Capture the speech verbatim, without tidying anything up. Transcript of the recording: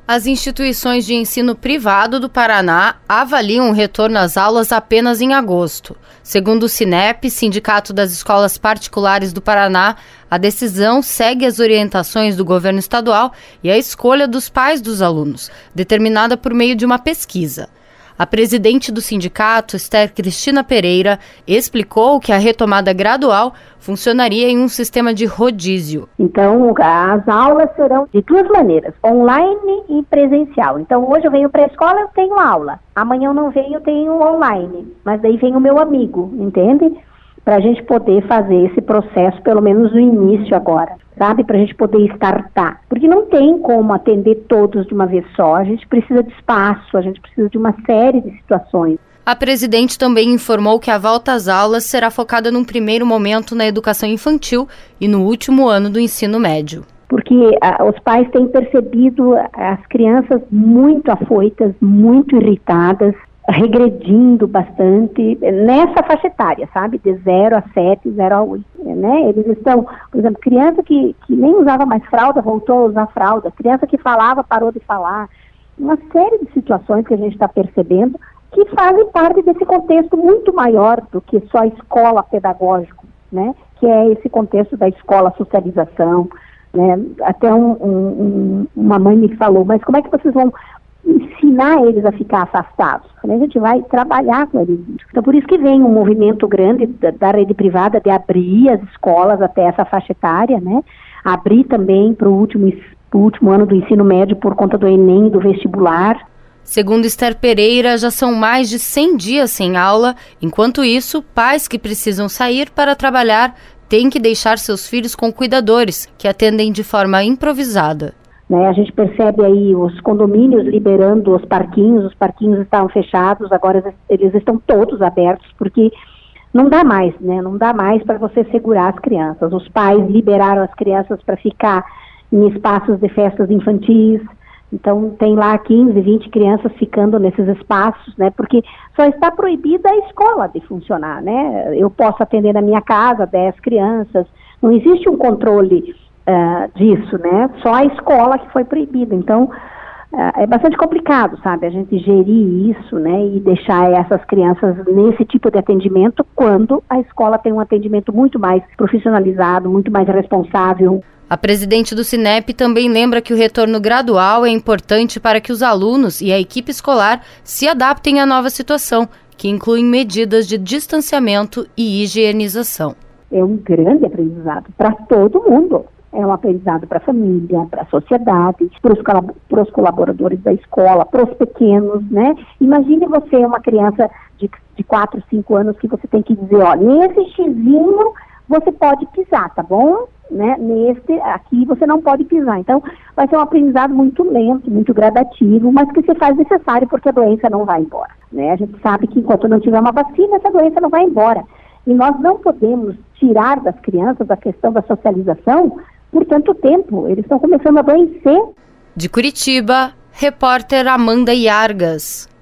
As instituições de ensino privado do Paraná avaliam o retorno às aulas apenas em agosto. Segundo o Sinep, Sindicato das Escolas Particulares do Paraná, a decisão segue as orientações do governo estadual e a escolha dos pais dos alunos, determinada por meio de uma pesquisa. A presidente do sindicato, Esther Cristina Pereira, explicou que a retomada gradual funcionaria em um sistema de rodízio. Então, as aulas serão de duas maneiras, online e presencial. Então, hoje eu venho para a escola, eu tenho aula. Amanhã eu não venho, eu tenho online. Mas daí vem o meu amigo, entende? Para a gente poder fazer esse processo, pelo menos no início agora, sabe? Para a gente poder startar. Porque não tem como atender todos de uma vez só. A gente precisa de espaço, a gente precisa de uma série de situações. A presidente também informou que a volta às aulas será focada num primeiro momento na educação infantil e no último ano do ensino médio. Porque ah, os pais têm percebido as crianças muito afoitas, muito irritadas, regredindo bastante nessa faixa etária, sabe? De zero a sete, zero a oito, né? Eles estão, por exemplo, criança que, que nem usava mais fralda, voltou a usar fralda, criança que falava, parou de falar. Uma série de situações que a gente está percebendo que fazem parte desse contexto muito maior do que só escola pedagógico, né? Que é esse contexto da escola socialização, né? Até um, um, uma mãe me falou, mas como é que vocês vão ensinar eles a ficar afastados? A gente vai trabalhar com eles. Então, por isso que vem um movimento grande da, da rede privada de abrir as escolas até essa faixa etária, né? Abrir também para o último, pro último ano do ensino médio por conta do Enem e do vestibular. Segundo Esther Pereira, já são mais de cem dias sem aula. Enquanto isso, pais que precisam sair para trabalhar têm que deixar seus filhos com cuidadores, que atendem de forma improvisada. Né, a gente percebe aí os condomínios liberando os parquinhos, os parquinhos estavam fechados, agora eles estão todos abertos, porque não dá mais, né? Não dá mais para você segurar as crianças. Os pais liberaram as crianças para ficar em espaços de festas infantis, então tem lá quinze, vinte crianças ficando nesses espaços, né? Porque só está proibida a escola de funcionar, né? Eu posso atender na minha casa dez crianças, não existe um controle Uh, disso, né? Só a escola que foi proibida. Então, uh, é bastante complicado, sabe? A gente gerir isso, né? E deixar essas crianças nesse tipo de atendimento quando a escola tem um atendimento muito mais profissionalizado, muito mais responsável. A presidente do Sinep também lembra que o retorno gradual é importante para que os alunos e a equipe escolar se adaptem à nova situação, que inclui medidas de distanciamento e higienização. É um grande aprendizado para todo mundo. É um aprendizado para a família, para a sociedade, para os colaboradores da escola, para os pequenos, né? Imagine você, uma criança de, de quatro, cinco anos, que você tem que dizer, olha, nesse xizinho você pode pisar, tá bom? Né? Nesse aqui você não pode pisar. Então, vai ser um aprendizado muito lento, muito gradativo, mas que se faz necessário porque a doença não vai embora, né? A gente sabe que enquanto não tiver uma vacina, essa doença não vai embora. E nós não podemos tirar das crianças a questão da socialização por tanto tempo. Eles estão começando a adoecer. De Curitiba, repórter Amanda Iargas.